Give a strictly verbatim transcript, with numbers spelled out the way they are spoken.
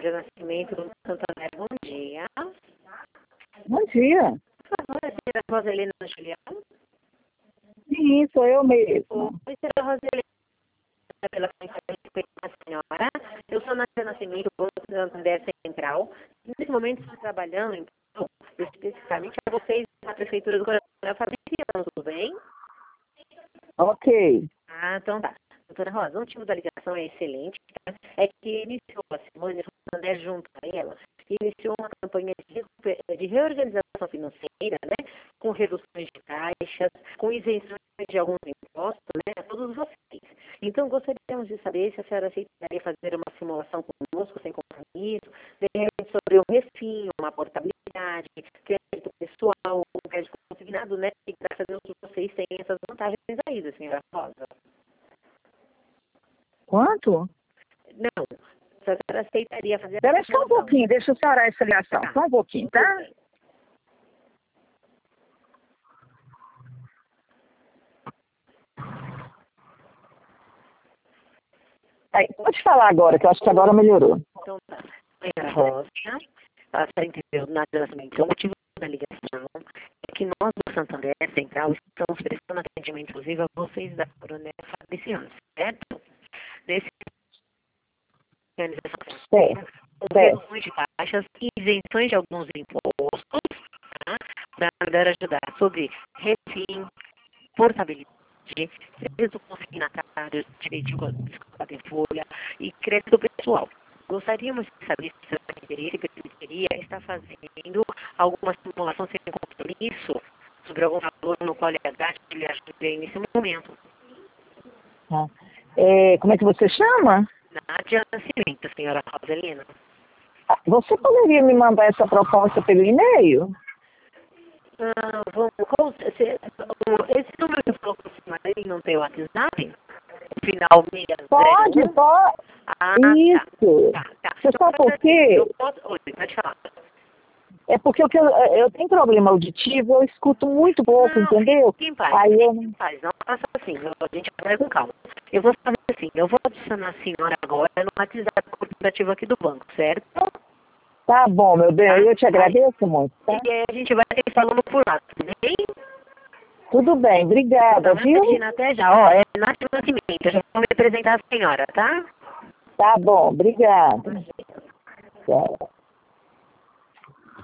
Nádia Nascimento do Santander. Bom dia. Bom dia. Por favor, a senhora Roselina Juliano? Sim, sou eu mesmo. Oi, senhora Roselina. Pela respeito à senhora. Eu sou Nádia Nascimento do Santander Central. Nesse momento estou trabalhando, então, especificamente a vocês na Prefeitura do Coronel Fabriciano, tudo bem? Ok. Ah, então tá. Doutora Rosa, o motivo da ligação é excelente, tá? É que iniciou a Simone Santander junto a ela, iniciou uma campanha de, recuper- de reorganização financeira, né? Com reduções de taxas, com isenções de alguns impostos, né? A todos vocês. Então, gostaríamos de saber se a senhora aceitaria fazer uma simulação conosco, sem compromisso, de repente sobre um refim, uma portabilidade, crédito pessoal, um crédito consignado, né? E graças a Deus vocês têm essas vantagens aí, da senhora Rosa. Quanto? Não, a senhora aceitaria fazer Espera a só um pouquinho, deixa eu parar essa ligação. Tá. Só um pouquinho, Tudo tá? bem. Aí, pode falar agora, que eu acho que agora melhorou. Então tá. Senhora Rosa, a senhora entendeu nada nascimento. O motivo da ligação é que nós do Santander Central estamos prestando atendimento, inclusive, a vocês da Coronel Fabriciano, certo? Nesse organização Certo, com certo. reduções de taxas e isenções de alguns impostos, tá? Para poder ajudar sobre refim, portabilidade, crédito consignatário, direito de em folha e crédito pessoal. Gostaríamos de saber se você tem interesse e preferia estar fazendo alguma simulação sem compromisso sobre algum valor no qual ele gaste e lhe ajude nesse momento. Tá. É, como é que você chama? Nádia Nascimento, senhora Roselina. Ah, Você poderia me mandar essa proposta pelo e-mail? Ah, vamos, qual, se, esse número que falou com a senhora, ele não tem WhatsApp? Final seis zero um? Pode, pode. Ah, Isso. tá, tá, tá. Você sabe por quê? Eu posso, oi, pode falar. É porque eu, eu, eu tenho problema auditivo, eu escuto muito pouco, Não, entendeu? quem faz? Aí eu Quem faz? Não faça assim, a gente vai com calma. Eu vou fazer assim, eu vou adicionar a senhora agora no WhatsApp corporativo aqui do banco, certo? Tá bom, meu bem, Tá? eu te agradeço muito, tá? E aí a gente vai ter falando por lá, tudo bem? Tudo bem, obrigada, Então, viu? imagina até já, ó, é Nádia Nascimento, eu já vou me apresentar a senhora, tá? Tá bom, obrigada. Tchau.